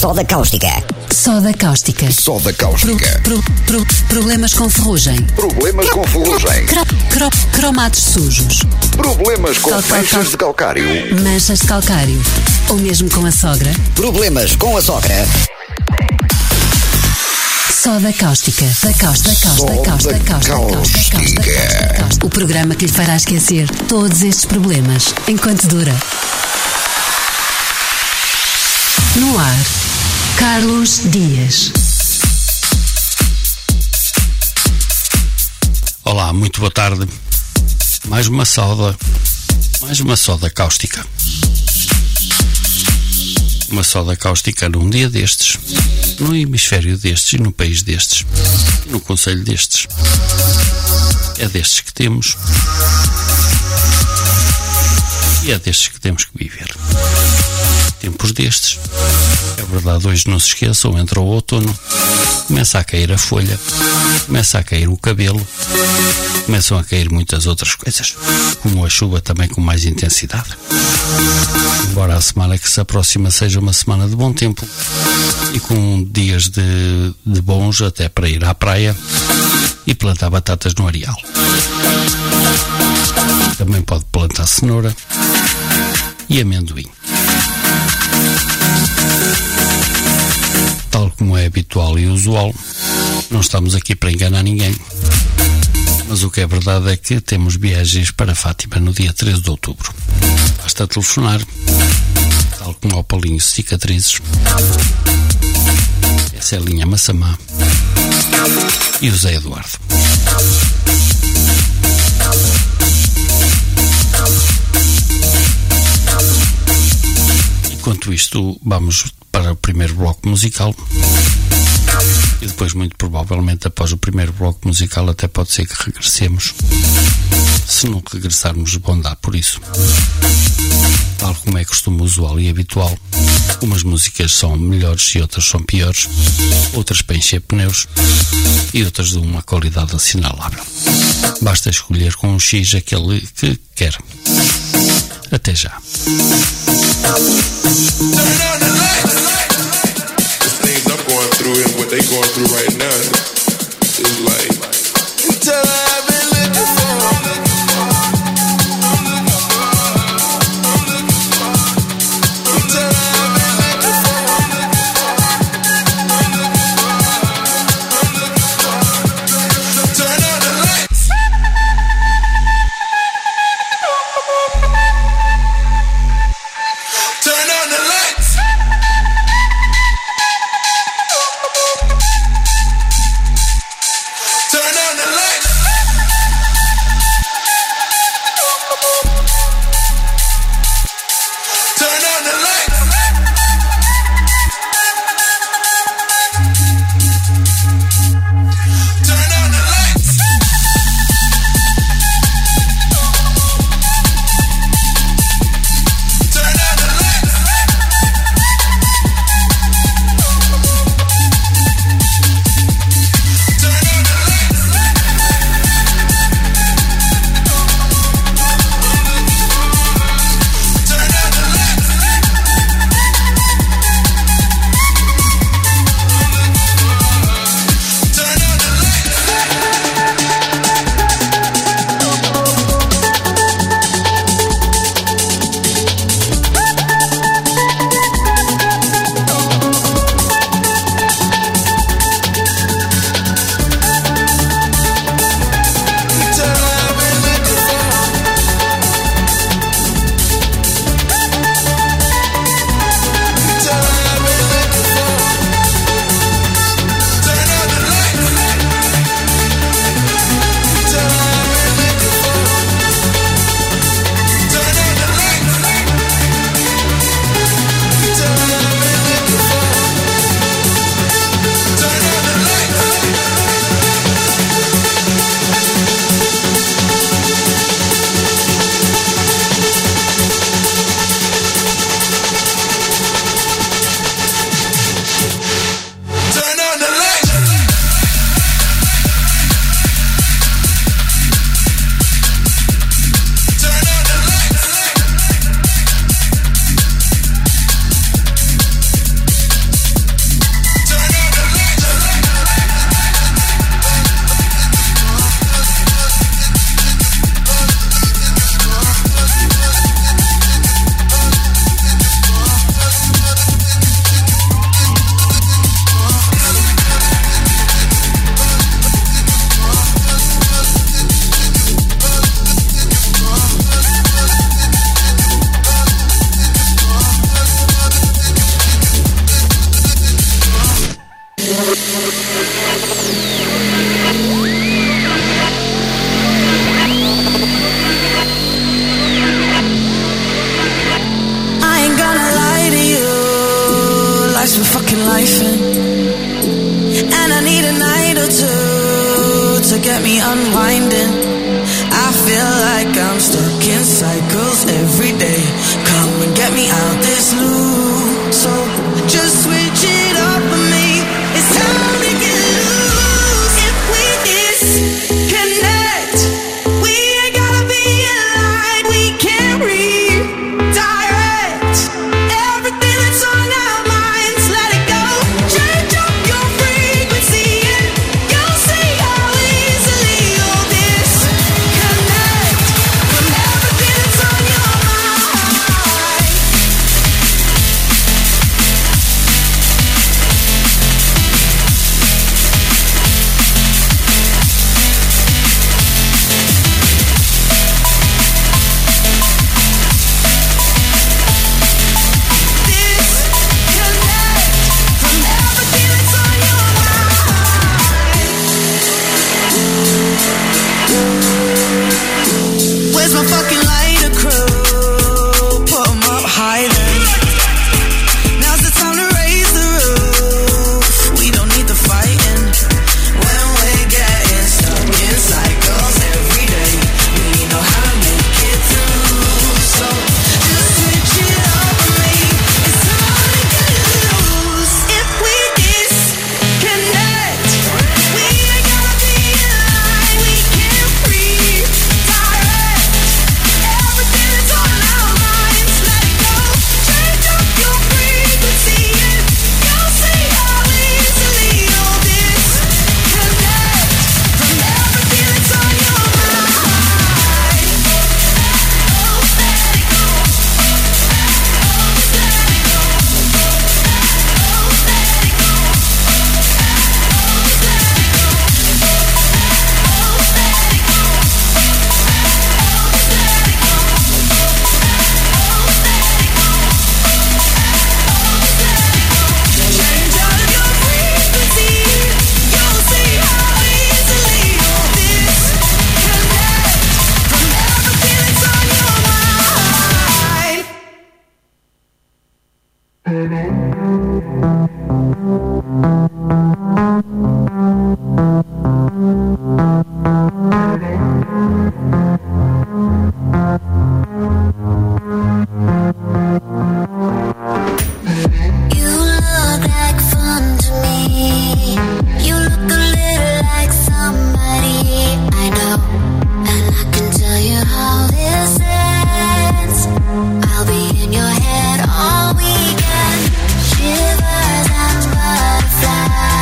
Soda cáustica. Soda cáustica. Soda cáustica. Problemas com ferrugem. Problemas com ferrugem. Cromados sujos. Problemas com manchas de calcário. Manchas de calcário. Ou mesmo com a sogra. Problemas com a sogra. Soda cáustica. Da cáustica. O programa que lhe fará esquecer todos estes problemas enquanto dura. No ar, Carlos Dias. Olá, muito boa tarde. Mais uma soda cáustica. Uma soda cáustica num dia destes, no hemisfério destes e no país destes, e no concelho destes. É destes que temos. E é destes que temos que viver. Tempos destes. É verdade, hoje não se esqueçam, entra o outono, começa a cair a folha, começa a cair o cabelo, começam a cair muitas outras coisas, como a chuva também com mais intensidade. Embora a semana que se aproxima seja uma semana de bom tempo e com dias de bons até para ir à praia e plantar batatas no areal. Também pode plantar cenoura e amendoim. Tal como é habitual e usual, não estamos aqui para enganar ninguém. Mas o que é verdade é que temos viagens para Fátima no dia 13 de outubro. Basta telefonar, tal como ao Paulinho Cicatrizes. Essa é a linha Massamá. E o Zé Eduardo. Enquanto isto, vamos para o primeiro bloco musical e depois, muito provavelmente, após o primeiro bloco musical, até pode ser que regressemos. Se não regressarmos, bom dar por isso. Tal como é costume usual e habitual, umas músicas são melhores e outras são piores, outras para encher pneus e outras de uma qualidade assinalável. Basta escolher com um X aquele que quer. Até já. Through and what they going through right now is like until I've been looking for. Until I've been looking for. Turn on the lights. Turn on the lights. life's been fucking lifing, and I need a night or two to get me unwinding. I feel like I'm stuck in cycles every day. Come and get me out this loop. So just switch it up for me. It's time to get loose. If we disconnect, we ain't gotta be aligned. We can redirect everything that's on our minds. Let it go. Change up your frequency and you'll see how easily you'll disconnect from everything that's on your mind. Where's my fucking lighter crew? Put 'em up high then. Now's the time to raise the roof. We don't need the fighting. When we're getting stuck in cycles every day, we know how to make it through. So just switch it up for me. It's time to get loose. If we disconnect, we ain't gotta be aligned. We can redirect everything that's on our minds. Let it go. Change up your frequency and you'll see how easily you'll disconnect from everything that's on your mind. Oh, let it go. Oh, just let it go. Oh, let it go. Oh, just let it go. Oh, let it go. Oh, just let it go. Change out of your frequency. You'll see how easily you'll disconnect from everything that's on your mind. You look like fun to me. You look a little like somebody I know, and I can tell you how this ends. I'll be in your head all weekend. Shivers and butterflies.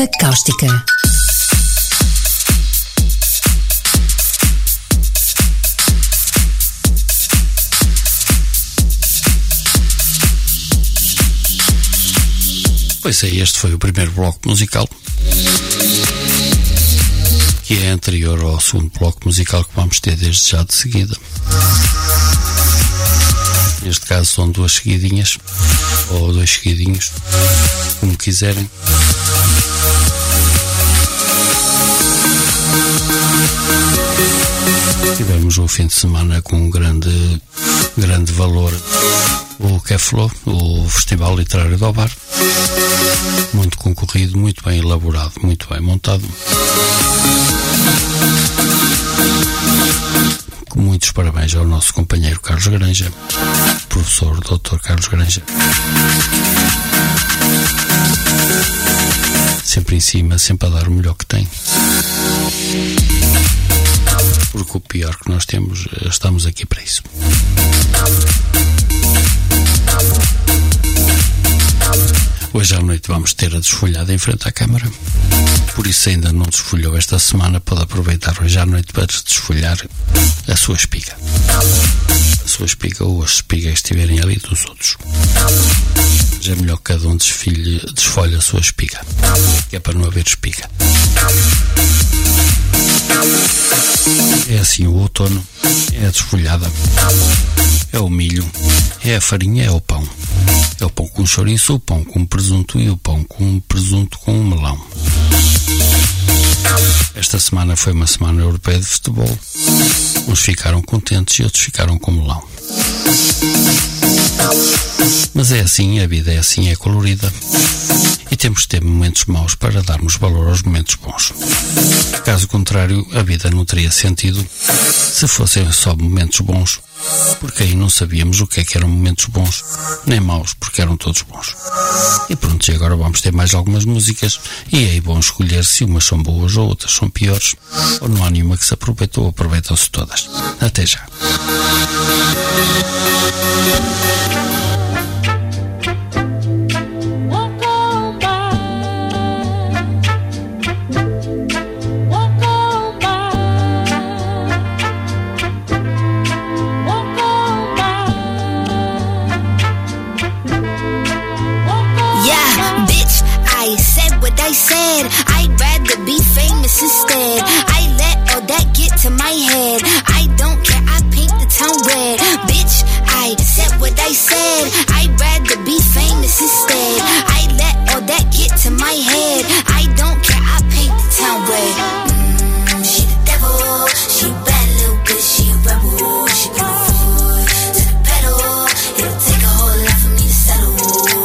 Nova Cáustica. Pois é, este foi o primeiro bloco musical, que é anterior ao segundo bloco musical que vamos ter desde já de seguida. Neste caso são duas seguidinhas, ou dois seguidinhos, como quiserem. Tivemos um fim de semana com um grande valor, o Keflo, o Festival Literário do Bar. Muito concorrido, muito bem elaborado, muito bem montado. Com muitos parabéns ao nosso companheiro Carlos Granja, professor Dr. Carlos Granja. Sempre em cima, sempre a dar o melhor que tem. Porque o pior que nós temos, estamos aqui para isso. Hoje à noite vamos ter a desfolhada em frente à câmara. Por isso, ainda não desfolhou esta semana, pode aproveitar hoje à noite para desfolhar a sua espiga. A sua espiga ou as espigas que estiverem ali dos outros. Já é melhor que cada um desfolhe a sua espiga, que é para não haver espiga. É assim o outono, é a desfolhada, é o milho, é a farinha, é o pão. É o pão com chouriço, o pão com presunto e o pão com presunto com melão. Esta semana foi uma semana europeia de futebol. Uns ficaram contentes e outros ficaram com melão. Mas é assim, a vida é assim, é colorida. E temos de ter momentos maus para darmos valor aos momentos bons. Caso contrário, a vida não teria sentido se fossem só momentos bons, porque aí não sabíamos o que é que eram momentos bons, nem maus, porque eram todos bons. E pronto, e agora vamos ter mais algumas músicas, e aí vão escolher se umas são boas ou outras são piores, ou não há nenhuma que se aproveitou ou aproveitam-se todas. Até já. I said I'd rather be famous instead. I let all that get to my head. I don't care, I paint the town red. Bitch, I said what I said. I'd rather be famous instead. I let all that get to my head. I don't care, I paint the town red. She the devil, she a bad little bitch, she a rebel. She give a foot to the pedal. It'll take a whole lot for me to settle.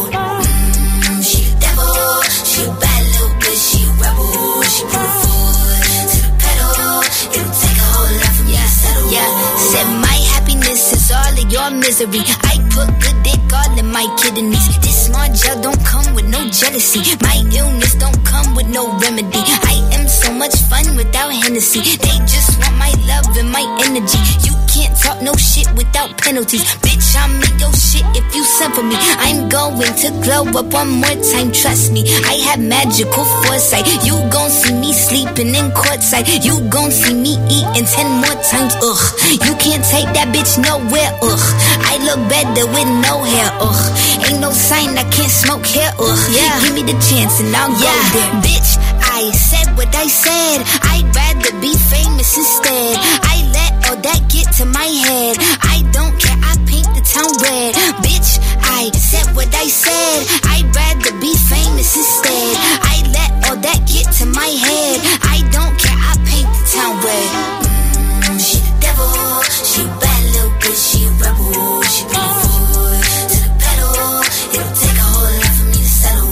She the devil, she a bad little bitch, she a rebel. She give a foot to the pedal. It'll take a whole lot for me to settle. Yeah, said my happiness is all of your misery. I put good dick all in my kidneys. This small gel don't come with no jealousy. My illness don't come with no remedy. I am so much fun without Hennessy. They just want my love and my energy. You can't talk no shit without penalties. Bitch, I'm in your shit if you send for me. I'm going to glow up one more time, trust me. I have magical foresight. You gon' see me sleeping in courtside. You gon' see me eating 10 more times, ugh. You can't take that bitch nowhere, ugh. I look better with no hair, ugh. Ain't no sign I can't smoke here, ugh. Yeah. Give me the chance and I'll go there. Bitch, I said what I said. I'd rather be famous instead. I let all that get to my head. I don't care, I paint the town red. Bitch, I said what I said. I'd rather be famous instead. I let all that get to my head. I don't care, I paint the town red. She the devil, she a bad little bitch, she a rebel. She give a foot to the pedal. It'll take a whole lot for me to settle.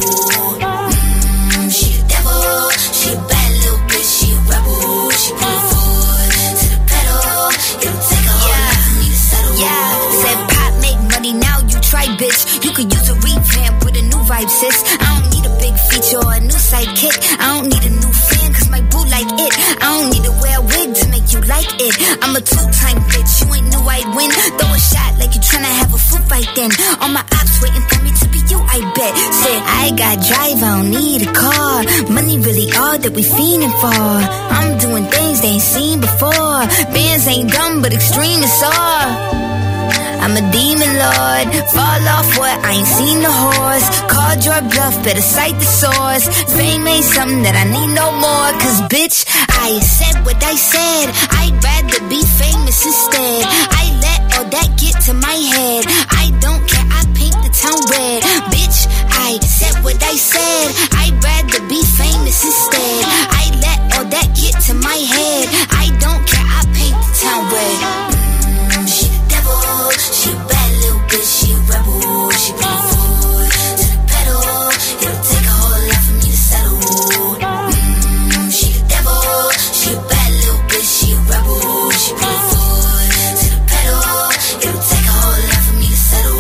She the devil, she a bad little bitch, she a rebel. She give a foot to the pedal. It'll take a whole lot for me to settle. Yeah, said pop make money, now you try, bitch. You could use a revamp with a new vibe, sis. I don't need a big feature or a new sidekick. I don't need a new fan, cause my boo like it. I don't need to wear a wig to make you like it. I'm a two-time bitch, you ain't knew I'd win. Throw a shot like you tryna have a foot fight then. All my ops waiting for me to be you, I bet. Said I got drive, I don't need a car. Money really all that we fiending for. I'm doing things they ain't seen before. Bands ain't dumb, but extreme is all. I'm a demon lord. Fall off what? I ain't seen the horse. Called your bluff, better cite the source. Fame ain't something that I need no more. Cause bitch, I said what I said. I'd rather be famous instead. I let all that get to my head. I don't care, I paint the town red. Bitch, I said what I said. I'd rather be famous instead. I let all that get to my head. I don't care, I paint the town red. She the devil, she a bad little bitch, she a rebel. She bring it forward to the pedal. It'll take a whole lot for me to settle. She the devil, she a bad little bitch, she a rebel. She bring it forward to the pedal. It'll take a whole lot for me to settle.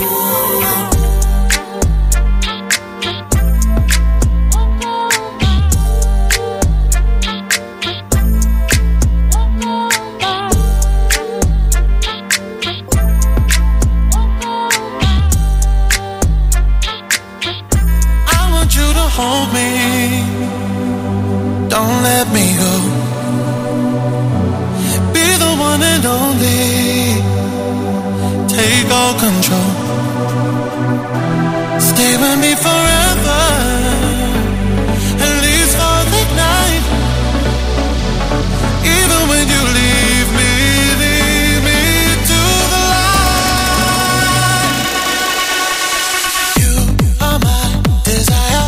Hold me, don't let me go. Be the one and only, take all control. Stay with me forever, at least for the night. Even when you leave me to the light. You are my desire.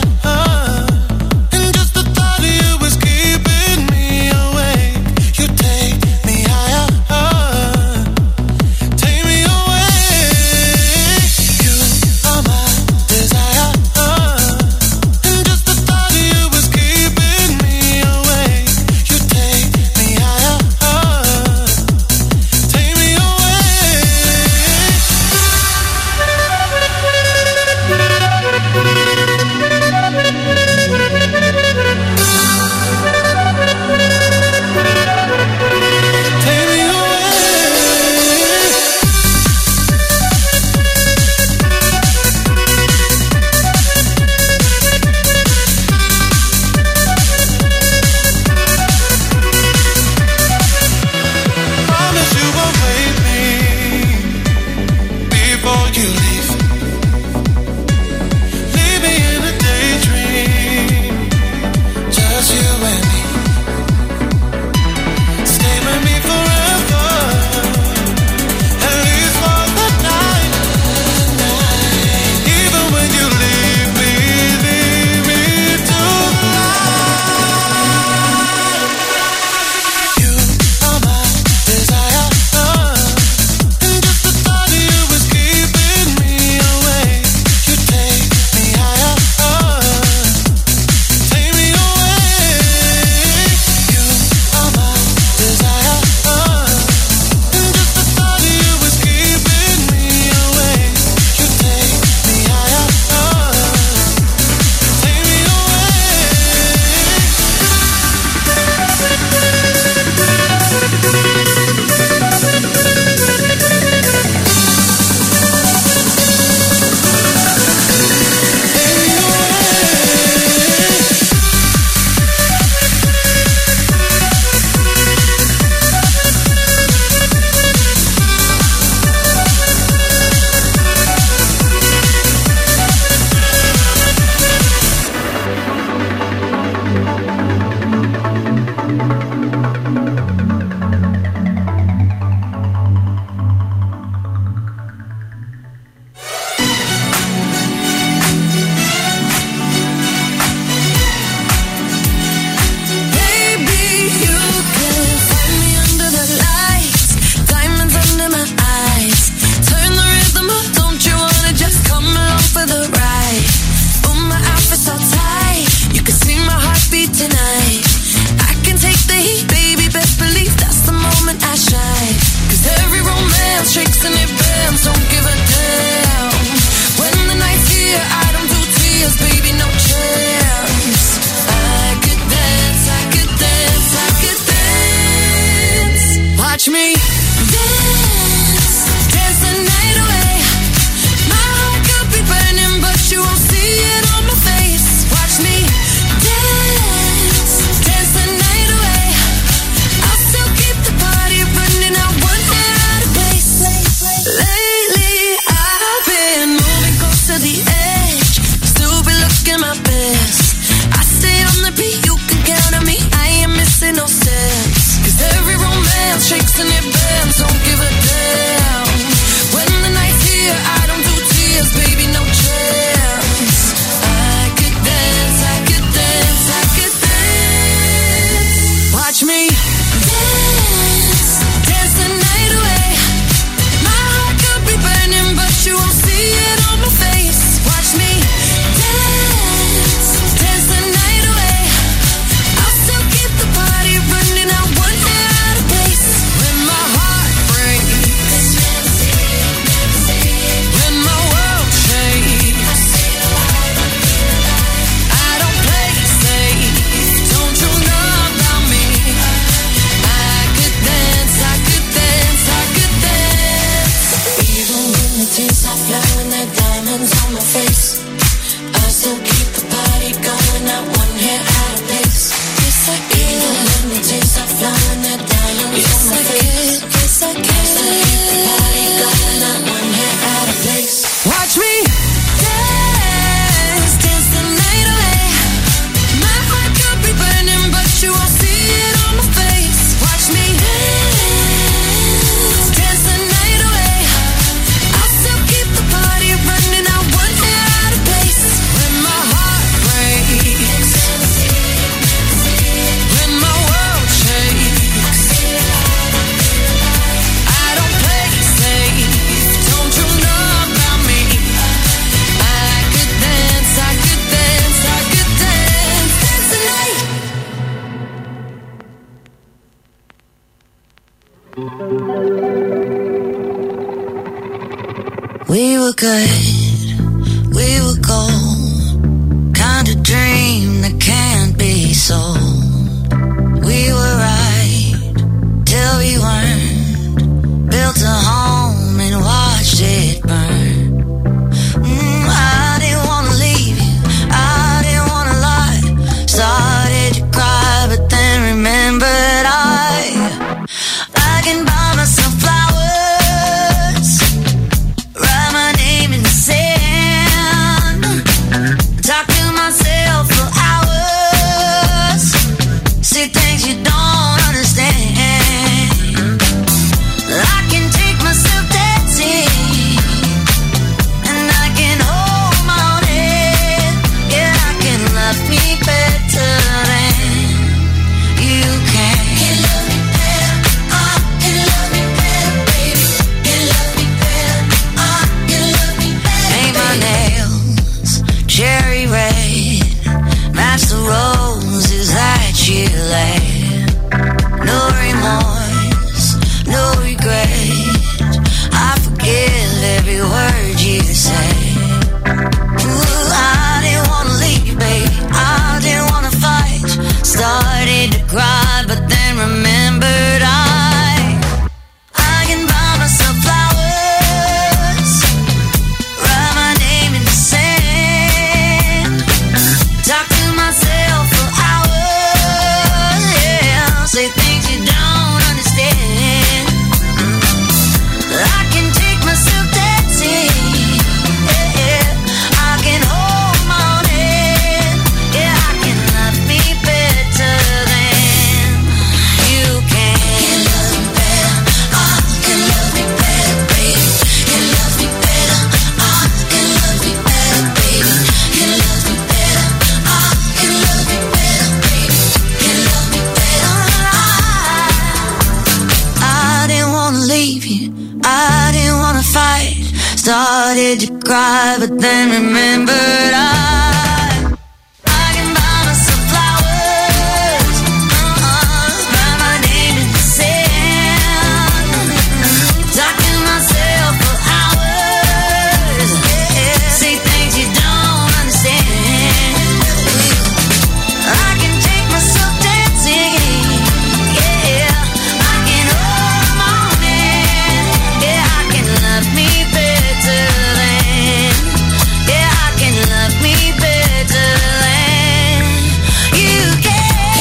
Dance the night away. My heart could be burning, but you won't see it on my face. Watch me dance, dance the night away. My heart could be burning, but you won't see it on my face. Watch me dance, dance the night away. I'll still keep the party running out one hair out of place. When my heart breaks, when my world shakes, I don't play safe. Don't you know about me? I could dance, I could dance, I could dance. Even when the tears are flowing, they're diamonds on my face, I still keep the party going, not one hair out of place. Yes, I can. Even when the tears are flowing, they're diamonds on my face. Yes, I can. I still keep the party going, not one hair out of place. Watch me dance, dance the night away. My heart could be burning, but you won't see it on my face. Watch me dance, dance the night away. I'll still keep the party running out one hair out of place. When my heart breaks, when my world shakes, I don't play safe. Don't you know about me? I could dance, I could dance, I could dance, dance the night. We were good, we were gold, kind of dream that can't be sold. We were right till we weren't, built a home and watched it burn. I didn't wanna leave you, I didn't wanna lie. Started to cry, but then remembered I can buy myself flowers, write my name in the sand, talk to myself for hours, say things you don't understand. I can take myself dancing, and I can hold my own head. Yeah, I can love me better than you can. Can love me better, can love me better, baby. Can love me better, can love me better. Paint my nails cherry red, match the roses that you laid. No remorse, no regret, I forgive every word you say. Ooh, I didn't wanna leave, baby, I didn't wanna fight. Started to cry, but then remembered I can buy myself flowers, write my name in the sand, talk to myself for hours, yeah, say things you don't understand. I can take myself dancing, yeah, I can hold my own head, yeah, I can love me better than you can. Can love me better, can love me better, baby. Can love me better, can love me better, baby. Can love me better, can love me better, baby. Can love me better. I didn't wanna leave you, I didn't wanna fight. Started to cry, but then remembered I can buy myself flowers, write my name in the sand, talk to myself for hours, yeah, say things you don't understand. I can take myself dancing, yeah, I can hold my own hand, yeah, I can love me better than, yeah, I can love me better than you can.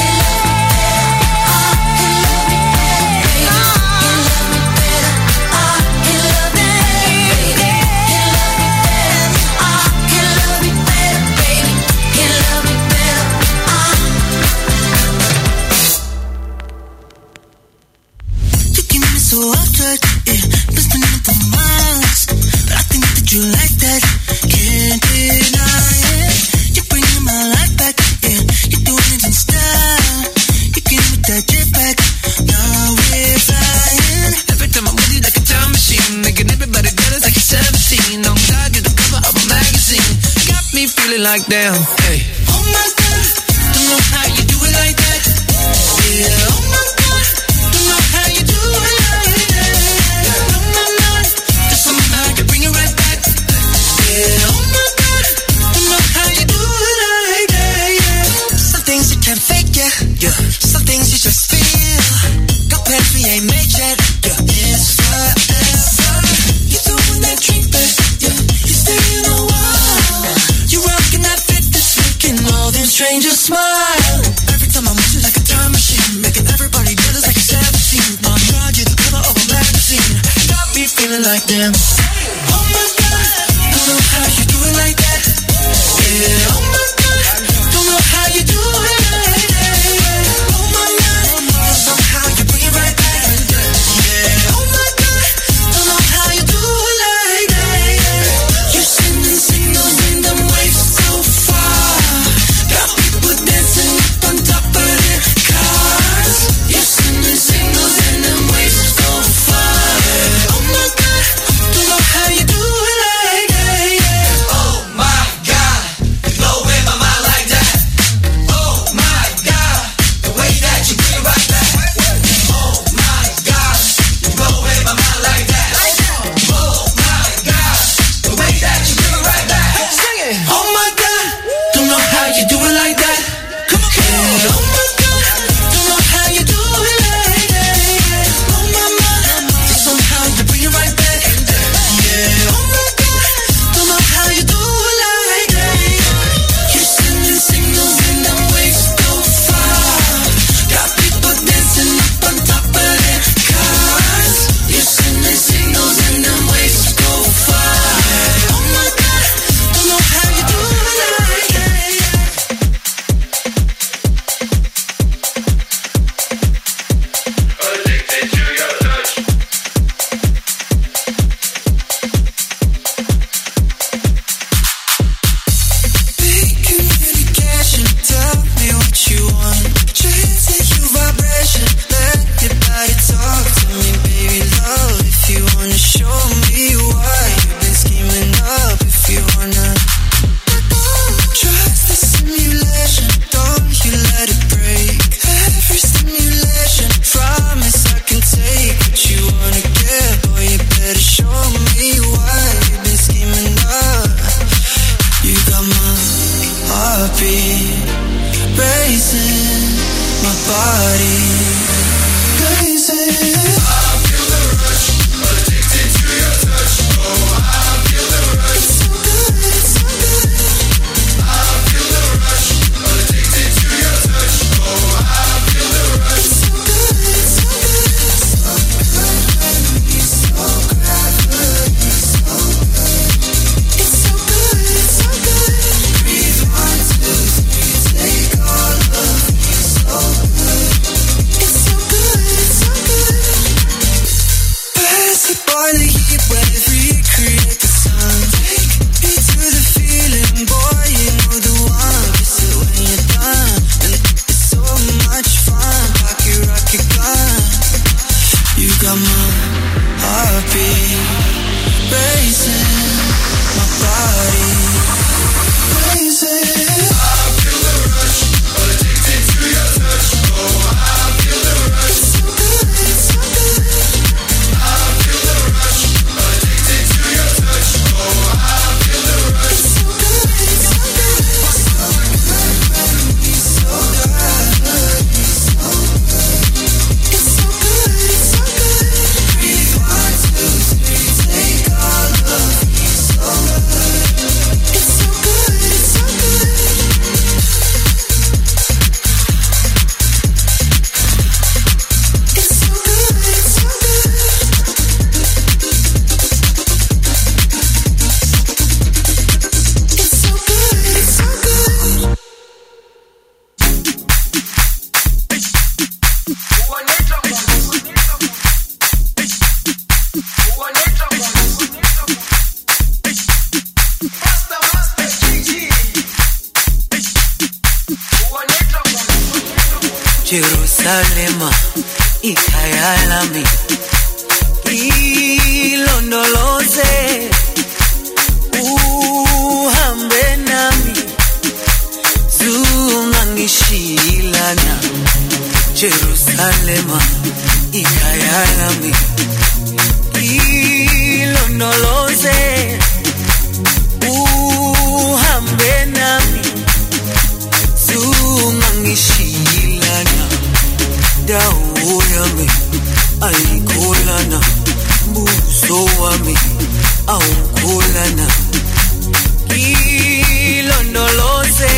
So off track, yeah, been spending up the miles, but I think that you like that, can't deny it. You're bringing my life back, yeah, you're doing it in style. You came with that jet it back. Now we're flying. Every time I'm with you like a time machine, making everybody jealous like you're 17. On God, you're the cover of a magazine. Got me feeling like damn. Hey. Oh my God, don't know how you do it like that. Yeah. Oh my God, don't know how you do it like that. Oh my God, there's something I can bring it right back. Yeah. Oh my God, don't know how you do it like that. Yeah. Some things you can't fake, yeah. Yeah. Some things you just feel. Got plans we ain't made yet. Yeah. It's forever. You doing that drink back. Yeah. You staying a while. You rocking that fit that's making all them strangers smile. Every time I'm with you like a time machine, making everybody jealous like you're 17. My God, you're the cover of a magazine. Got me feeling like damn. Oh my God, don't know how you do it like that. Yeah. Oh my God, don't know how you do it like that. Oh my God, somehow you bring it right back. Yeah. Oh my God, don't know how you do it like that. You're sending signals in them waves so far. Got people dancing up on top of their cars. You're sending signals in them waves so far. Oh my God, don't know how you do it like that. Oh my God, you blowing my mind like that. Oh my God, the way that you bring it right back. Oh my God, you blowing my mind like that. Oh my God, the way that you bring it right back. Sing it. Oh my God, don't know how you do it like that. Come on, yeah. Oh my God, don't know how you do it like that. Oh my God, somehow you bring it right back. Yeah. Oh my God, don't know how you do it like that. You're sending signals in them waves so far. Got people dancing up on top of their cars. You're sending signals in them waves so far. Oh my God, don't know how you do it like that. Addicted to your touch. Communication, tell me what you want. Transmit your vibration, let your body talk to me, baby love. If you wanna show me why you've been scheming up, if you wanna trust the simulation, don't you let it break. Every stimulation, promise I can take what you wanna get. Boy, you better show me why you've been scheming up. You got my heartbeat racing, my body racing. I feel the rush, addicted to your touch. Oh, I feel the rush. It's so good, it's so good. I feel the rush, addicted to your touch. Oh, I feel the rush. It's so good, it's so good. So gravity, so gravity, so good. It's so good, it's so good. Breathe 1, 2, 3, take all of me, so good. It's so good, it's so good. Pass the boiling heat wave, recreate the sun. Take me to the feeling, boy, you know the one. Kiss it when you're done, and it's so much fun. Pocket rocket gun, you got my heartbeat racing, my body racing. I feel the rush, addicted to your touch. Oh, I feel the rush. It's so good, it's so good. I feel the rush, addicted to your touch. Oh, I feel the rush. It's so good, it's so good. So gravity, so gravity, so good. It's so good, it's so good. Breathe 1, 2, 3, take all of me, so good. It's so good, it's so good. It's so good, it's so good. It's so good, it's so good. Jerusalema ikhaya lami ilondoloze uhambe nami zungangishilana Jerusalema ikhaya lami ilondoloze uhambe nami zungangishilana dawo yami ayikholana buso wami awukholana ilondoloze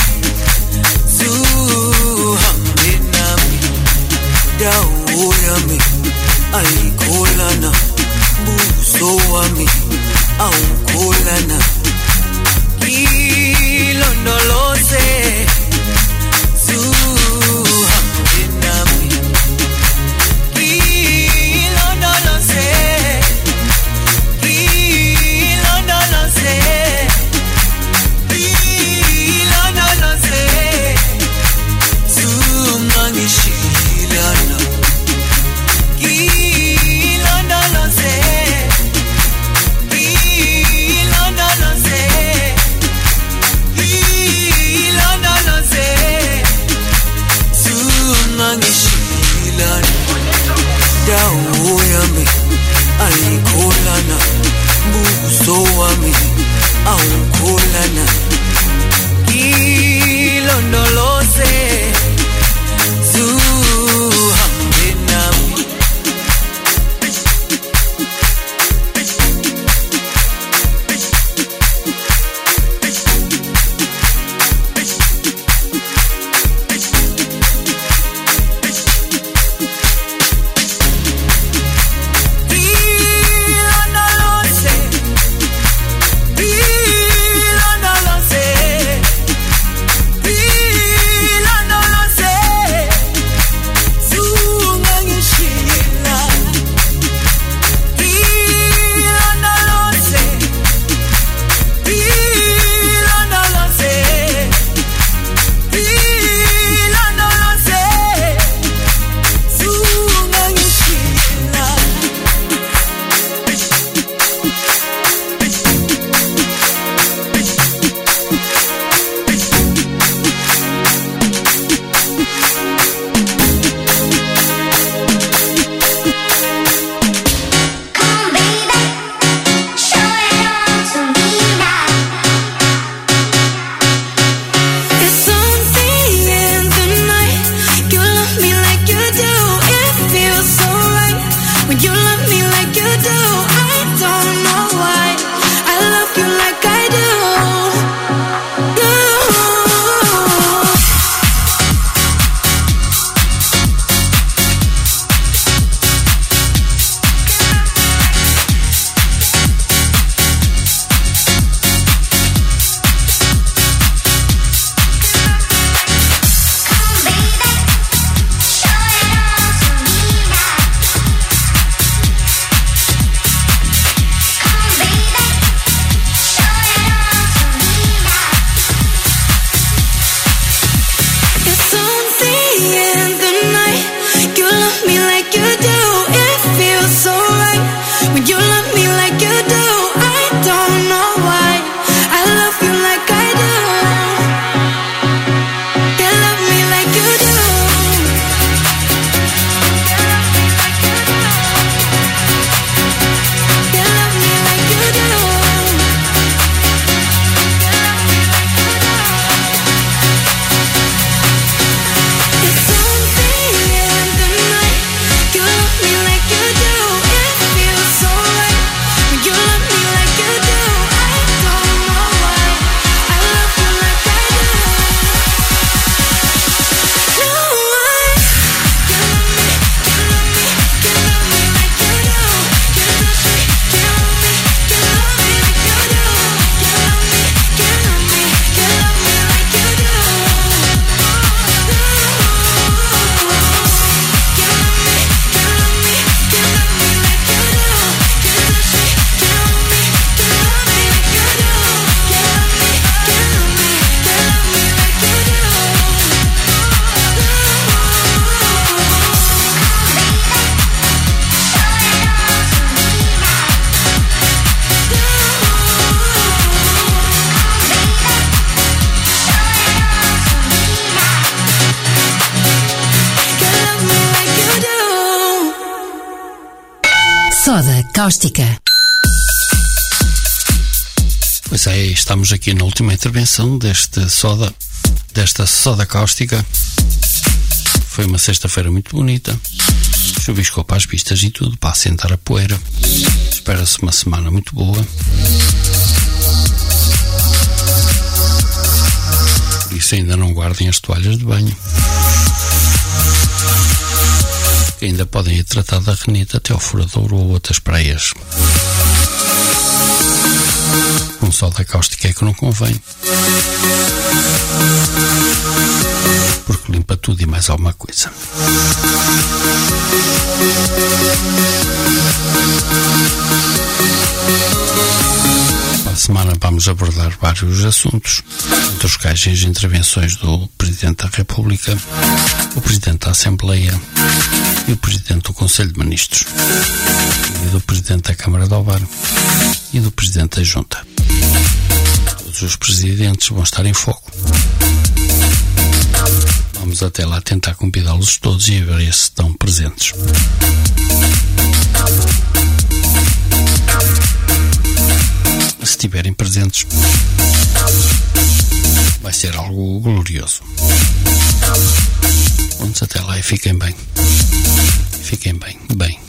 zuhambe nami dawo yami ayikholana buso wami awukholana ilondoloze zuhambe nami ilondoloze ilondoloze ilondoloze zungangishilana ilondoloze ilondoloze ilondoloze zungangishilana dawo yami ayikholana buso wami awukholana ilondoloze zuhambe nami ilondoloze ilondoloze Soda cáustica. Pois é, estamos aqui na última intervenção desta soda cáustica. Foi uma sexta-feira muito bonita. Chuviscou para as pistas e tudo, para assentar a poeira. Espera-se uma semana muito boa. Por isso ainda não guardem as toalhas de banho, que ainda podem ir tratar da renite até ao Furadouro ou outras praias. Com soda cáustica é que não convém, porque limpa tudo e mais alguma coisa. Para a semana vamos abordar vários assuntos, entre os quais as intervenções do Presidente da República, o Presidente da Assembleia e o Presidente do Conselho de Ministros, e do Presidente da Câmara de Ovar e do Presidente da Junta. Todos os presidentes vão estar em foco. Vamos até lá tentar convidá-los todos e ver se estão presentes. Se estiverem presentes, vai ser algo glorioso. Vamos até lá e fiquem bem. Fiquem bem, bem.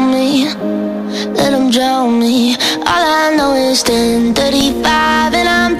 drown me. All I know is 10:35 and I'm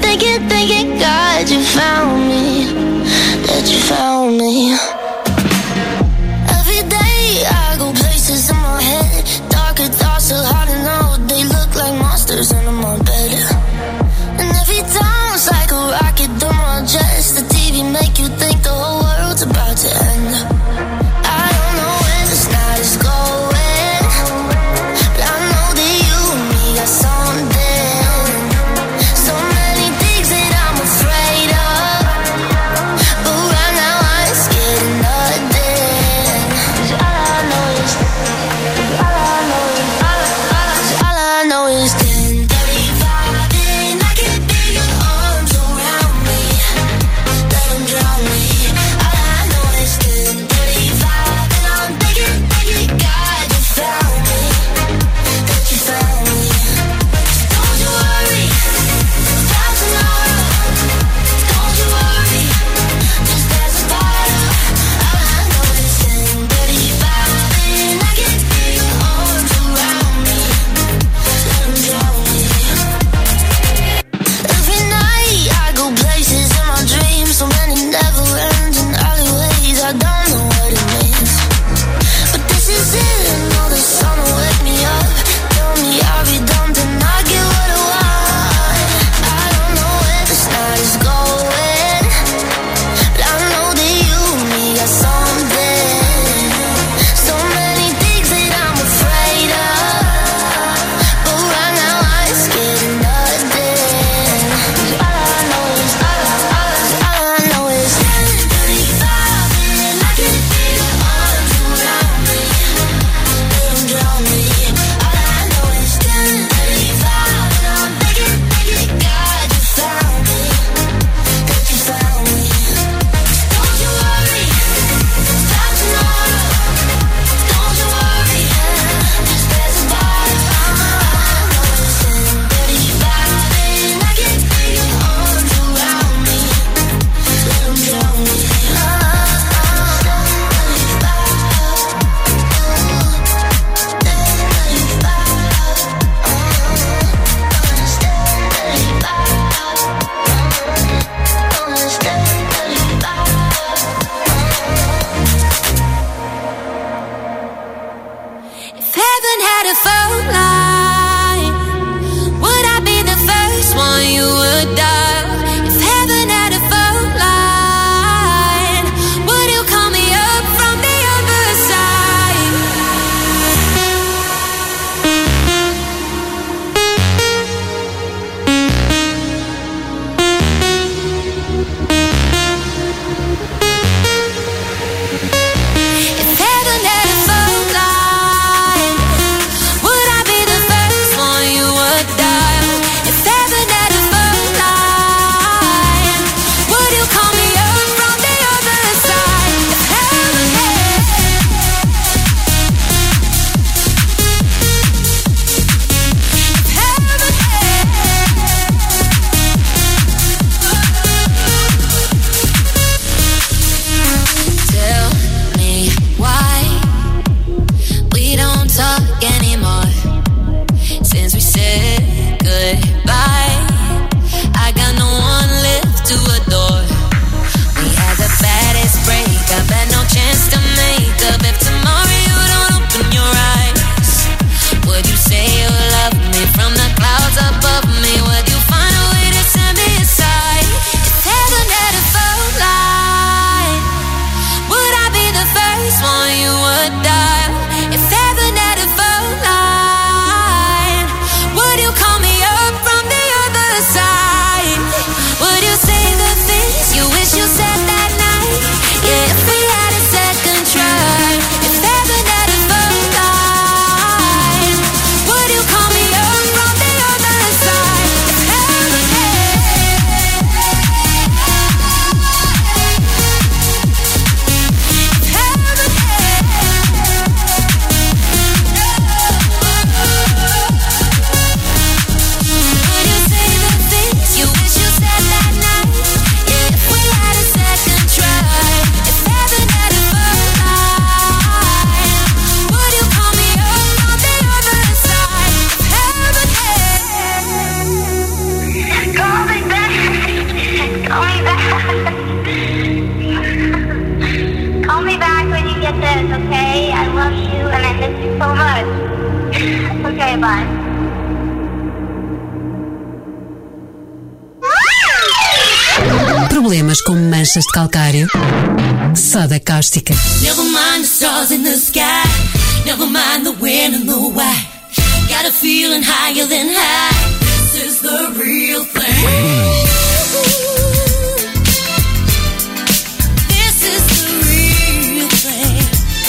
Problemas como manchas de calcário? Soda cáustica. Never mind the stars in the sky. Never mind the when and the why. Got a feeling higher than high. This is the real thing. This is the real thing.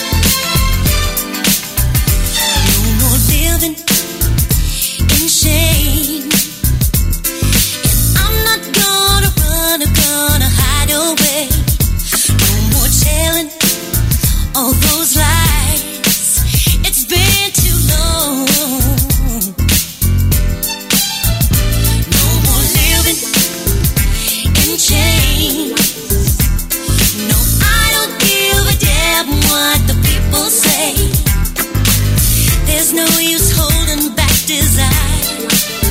No more living in shame. And I'm not gonna hide away. No more telling all those lies. It's been too long. No more living in chains. No, I don't give a damn what the people say. There's no use holding back desire.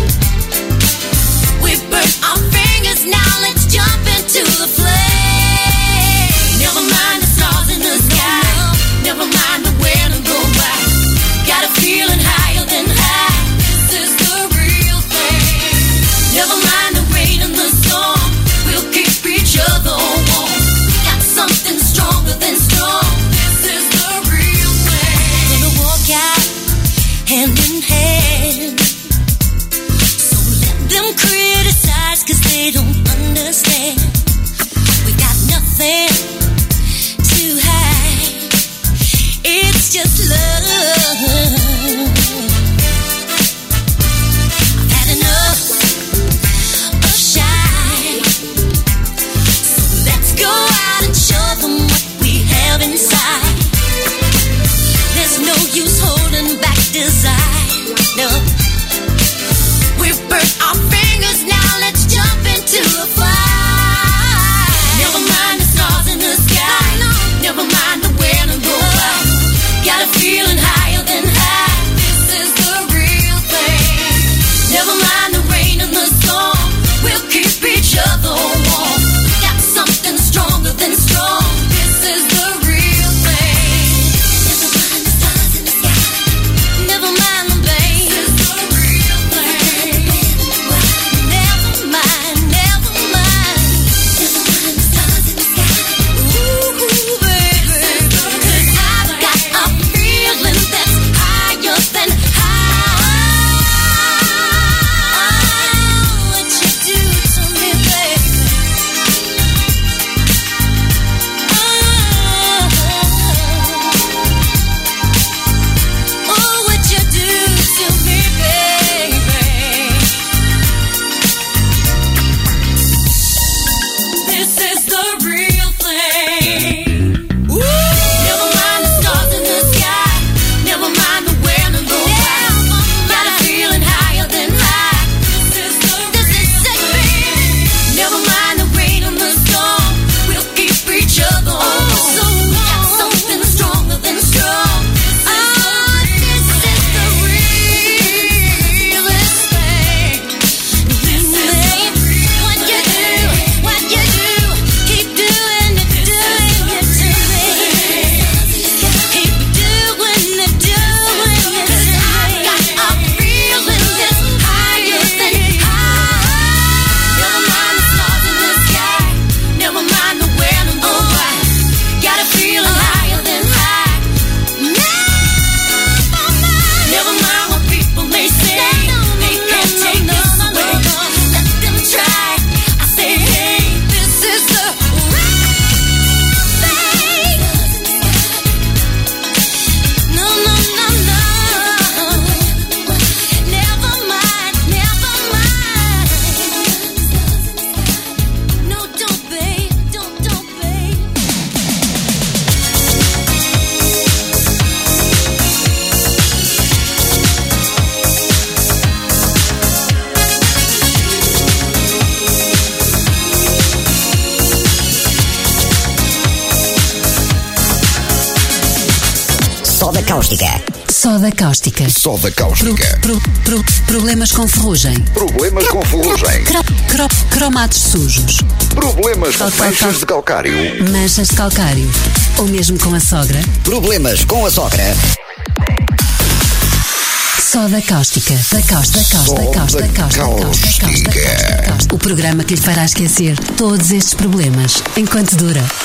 We burnt our fingers, now let's jump into the flame. Never mind the stars in the sky. Never mind the when and the why. Got a feeling higher than high. This is the real thing. Never mind the rain and the storm. We'll keep each other warm. Got something stronger than strong. This is the real thing. Gonna walk out hand in hand. So let them criticize, 'cause they don't understand. We got nothing to hide. It's just love. I've had enough of shy. So let's go out and show them what we have inside. There's no use holding back desire. No. We've burnt our fingers, now let's jump into the fire. Never mind the stars in the sky. Never mind the when and the why. Got a feeling higher than high. This is the real thing. Never mind the rain and the storm. We'll keep each other warm. Got something stronger than strong. This is the real thing. Never mind the stars in the sky. Never mind the pain. This is the real thing. Never mind, never mind. Never mind the stars in the sky. Ooh, baby. 'Cause I've got a feeling that's higher than high. What you do to me, baby. Oh, what you do to me, baby. This is the real thing. Never mind the stars in the sky. Never mind the when and the why. Got a feeling higher than high. This is it. Never mind the rain and the storm. We'll keep each other warm. Got something stronger than strong. Oh, this is the realest thing. This is what you do, keep doing it to me. Keep doing it to me. 'Cause I got a feeling that's higher than high. Never mind the stars in the sky. Never mind the when and the why. Got a feeling higher than high. Never mind what people may say. They can't take this away. Let them try. I say, hey, this is the real thing. No, no, no, no. Never mind, never mind. No, don't, babe, don't, babe. Soda cáustica. Soda cáustica. Soda cáustica. Problemas com ferrugem. Problemas com ferrugem. Cromados sujos. Problemas com manchas de calcário. Manchas de calcário. Ou mesmo com a sogra. Problemas com a sogra. Só da Cáustica. Da Cáustica. O programa que lhe fará esquecer todos estes problemas enquanto dura.